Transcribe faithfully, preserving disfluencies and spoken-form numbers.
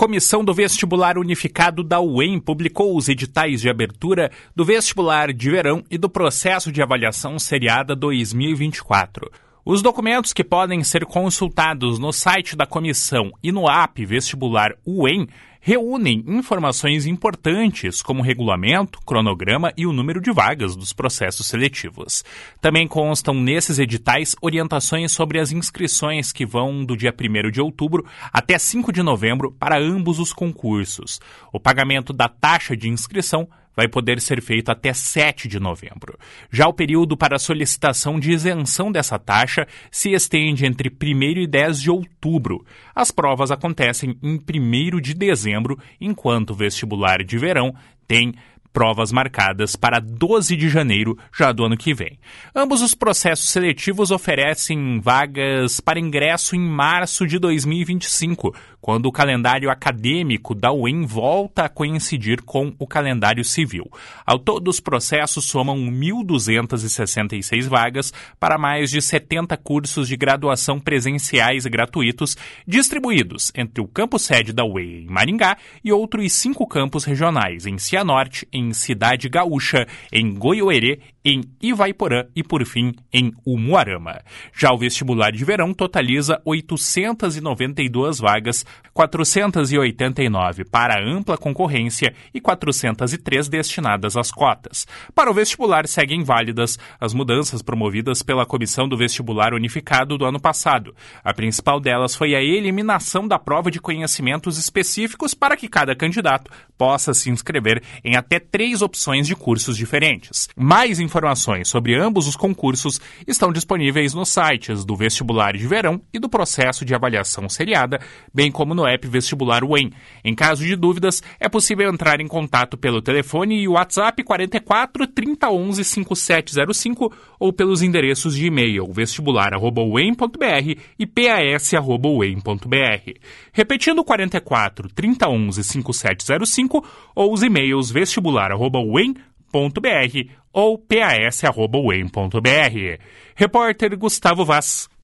Comissão do Vestibular Unificado da U E M publicou os editais de abertura do vestibular de verão e do processo de avaliação seriada dois mil e vinte e quatro. Os documentos que podem ser consultados no site da comissão e no app Vestibular U E M reúnem informações importantes como regulamento, cronograma e o número de vagas dos processos seletivos. Também constam nesses editais orientações sobre as inscrições que vão do dia primeiro de outubro até cinco de novembro para ambos os concursos. O pagamento da taxa de inscrição vai poder ser feito até sete de novembro. Já o período para a solicitação de isenção dessa taxa se estende entre primeiro e dez de outubro. As provas acontecem em primeiro de dezembro, enquanto o vestibular de verão tem provas marcadas para doze de janeiro já do ano que vem. Ambos os processos seletivos oferecem vagas para ingresso em março de dois mil e vinte e cinco, quando o calendário acadêmico da U E M volta a coincidir com o calendário civil. Ao todo, os processos somam mil duzentas e sessenta e seis vagas para mais de setenta cursos de graduação presenciais e gratuitos, distribuídos entre o campus sede da U E M em Maringá e outros cinco campos regionais, em Cianorte, em Cidade Gaúcha, em Goiôerê, em Ivaiporã e, por fim, em Umuarama. Já o vestibular de verão totaliza oitocentas e noventa e duas vagas, quatrocentas e oitenta e nove para ampla concorrência e quatrocentas e três destinadas às cotas. Para o vestibular seguem válidas as mudanças promovidas pela Comissão do Vestibular Unificado do ano passado. A principal delas foi a eliminação da prova de conhecimentos específicos para que cada candidato possa se inscrever em até três opções de cursos diferentes. Mais informações sobre ambos os concursos estão disponíveis nos sites do Vestibular de Verão e do Processo de Avaliação Seriada, bem como no app Vestibular U E M. Em caso de dúvidas, é possível entrar em contato pelo telefone e WhatsApp quarenta e quatro, trinta, onze, cinquenta e sete zero cinco ou pelos endereços de e-mail vestibular arroba u e m ponto b r e pas arroba u e m ponto b r. Repetindo, quarenta e quatro, trinta, onze, cinquenta e sete zero cinco ou os e-mails vestibular arroba u e m ponto b r ou pas arroba u e m ponto b r. Repórter Gustavo Vaz.